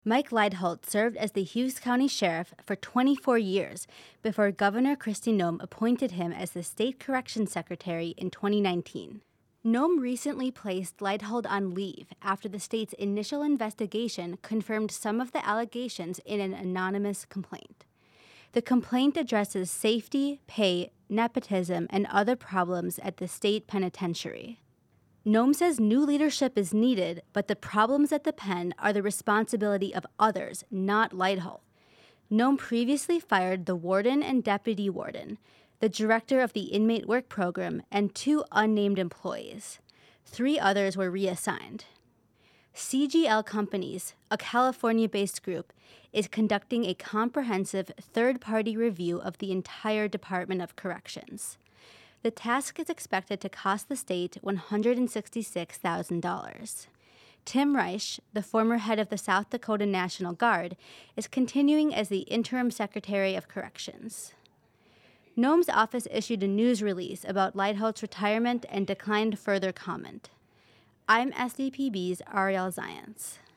Mike Leidholt served as the Hughes County Sheriff for 24 years before Governor Kristi Noem appointed him as the State Corrections Secretary in 2019. Noem recently placed Leidholt on leave after the state's initial investigation confirmed some of the allegations in an anonymous complaint. The complaint addresses safety, pay, nepotism, and other problems at the state penitentiary. Noem says new leadership is needed, but the problems at the pen are the responsibility of others, not Leidholt. Noem previously fired the warden and deputy warden, the director of the inmate work program, and 2 unnamed employees. 3 others were reassigned. CGL Companies, a California-based group, is conducting a comprehensive third-party review of the entire Department of Corrections. The task is expected to cost the state $166,000. Tim Reich, the former head of the South Dakota National Guard, is continuing as the interim Secretary of Corrections. Noem's office issued a news release about Leidholt's retirement and declined further comment. I'm SDPB's Ariel Zients.